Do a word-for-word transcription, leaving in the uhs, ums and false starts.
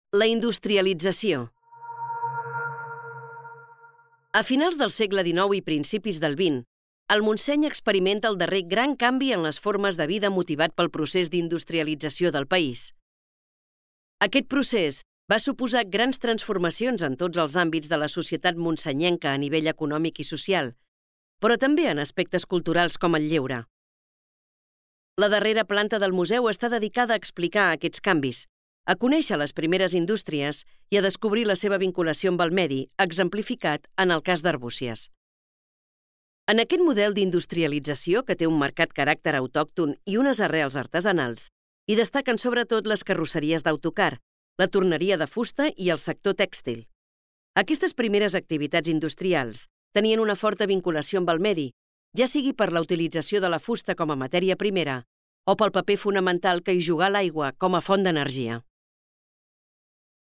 La industrialització. A finals del segle dinou i principis del vint, el Montseny experimenta el darrer gran canvi en les formes de vida motivat pel procés d'industrialització del país. Aquest procés va suposar grans transformacions en tots els àmbits de la societat montsenyenca a nivell econòmic i social, però també en aspectes culturals com el lleure. La darrera planta del museu està dedicada a explicar aquests canvis, a conèixer les primeres indústries i a descobrir la seva vinculació amb el medi, exemplificat en el cas d'Arbúcies. En aquest model d'industrialització, que té un marcat caràcter autòcton i unes arrels artesanals, hi destaquen sobretot les carrosseries d'autocar, la torneria de fusta i el sector tèxtil. Aquestes primeres activitats industrials tenien una forta vinculació amb el medi, ja sigui per la utilització de la fusta com a matèria primera o pel paper fonamental que hi jugà l'aigua com a font d'energia.